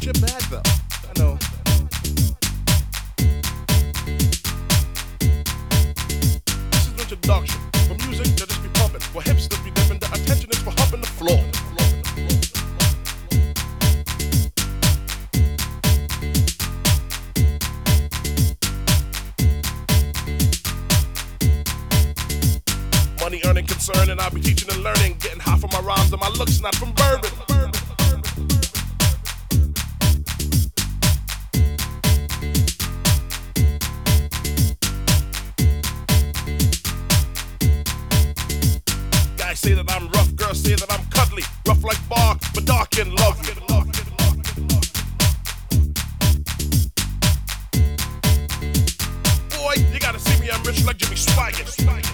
your bag though. I know. This is an introduction. For music, they'll just be pumping. For hips, they'll be dipping. The attention is for humping the floor. Money earning concern, and I'll be teaching and learning. Getting high from my rhymes and my looks, not from bourbon. Guys say that I'm rough, girls say that I'm cuddly. Rough like bark, but dark and lovely. Boy, you gotta see me, I'm rich like Jimmy Swaggart.